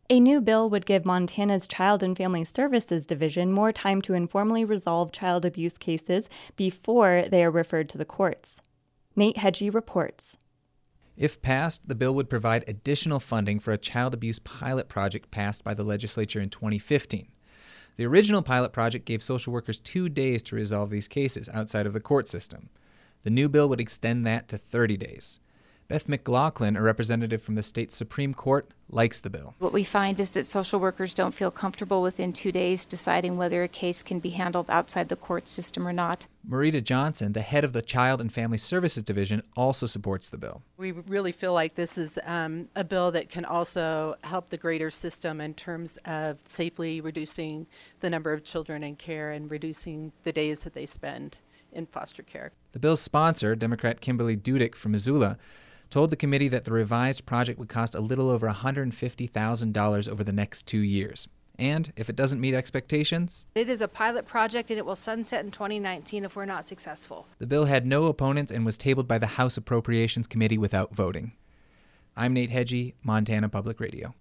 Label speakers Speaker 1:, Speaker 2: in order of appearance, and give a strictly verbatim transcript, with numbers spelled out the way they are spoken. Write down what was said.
Speaker 1: A new bill would give Montana's Child and Family Services Division more time to informally resolve child abuse cases before they are referred to the courts. Nate Hedgie reports.
Speaker 2: If passed, the bill would provide additional funding for a child abuse pilot project passed by the legislature in twenty fifteen. The original pilot project gave social workers two days to resolve these cases outside of the court system. The new bill would extend that to thirty days. Beth McLaughlin, a representative from the state's Supreme Court, likes the bill.
Speaker 3: What we find is that social workers don't feel comfortable within two days deciding whether a case can be handled outside the court system or not.
Speaker 2: Marita Johnson, the head of the Child and Family Services Division, also supports the bill.
Speaker 4: We really feel like this is um, a bill that can also help the greater system in terms of safely reducing the number of children in care and reducing the days that they spend in foster care.
Speaker 2: The bill's sponsor, Democrat Kimberly Dudick from Missoula, told the committee that the revised project would cost a little over one hundred fifty thousand dollars over the next two years. And if it doesn't meet expectations,
Speaker 5: it is a pilot project and it will sunset in twenty nineteen if we're not successful.
Speaker 2: The bill had no opponents and was tabled by the House Appropriations Committee without voting. I'm Nate Hedgie, Montana Public Radio.